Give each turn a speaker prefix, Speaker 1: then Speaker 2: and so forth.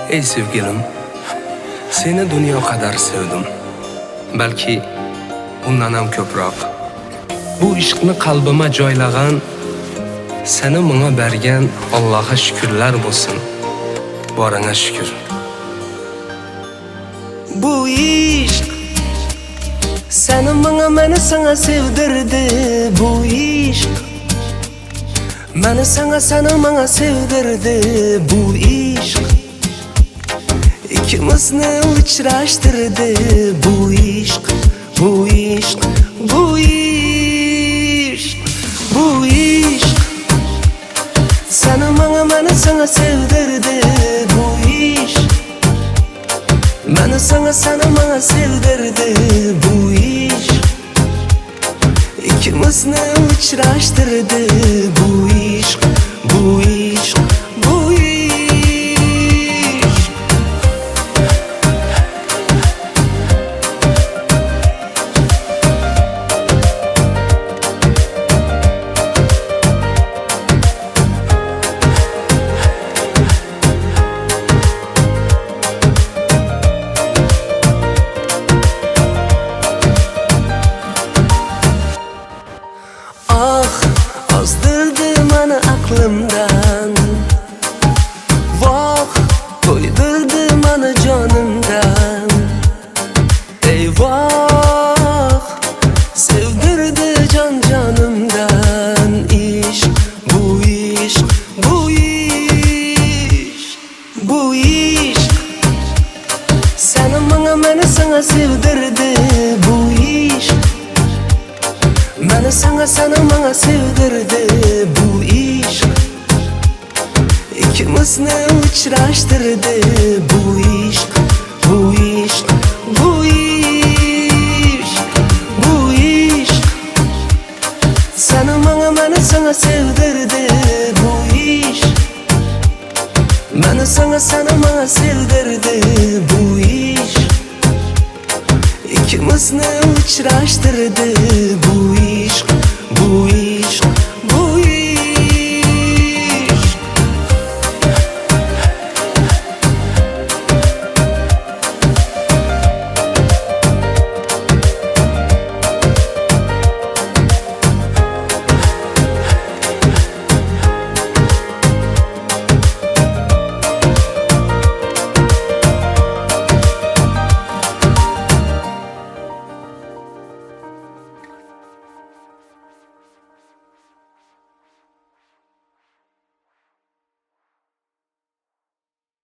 Speaker 1: Ey sevgilim, seni dünya kadar sevdim. Belki bundan hem köproq. Bu işqni kalbime joylagan, seni bana bergen Allah'a şükürler olsun. Barına şükür.
Speaker 2: Bu işq seni bana, meni sana sevdirdi. Bu işq meni sana, seni bana sevdirdi. Bu işq ikimizni uchrashtirdi. Bu işq, bu işq, bu işq, bu işq seni bana, meni sana sevdirdi. Bu işq meni sana, seni bana sevdirdi. Bu işq ikimizni uchrashtirdi. Bu işq, bu işq, bu işq. Ah, azdırdı beni aklımdan. Vah, koydurdu beni canımdan. Eyvah, sevdirdi can canımdan. İşq, bu işq, bu işq, bu işq seni bana, meni sana sevdirdi. Bu işq meni sana, seni bana sevdirdi. Bu işq ikimizni uchrashtirdi. Bu işq, bu işq, bu işq, bu işq seni bana, meni sana sevdirdi. Bu işq meni sana, seni bana sevdirdi. Bu işq ikimizni uchrashtirdi. Bu işq,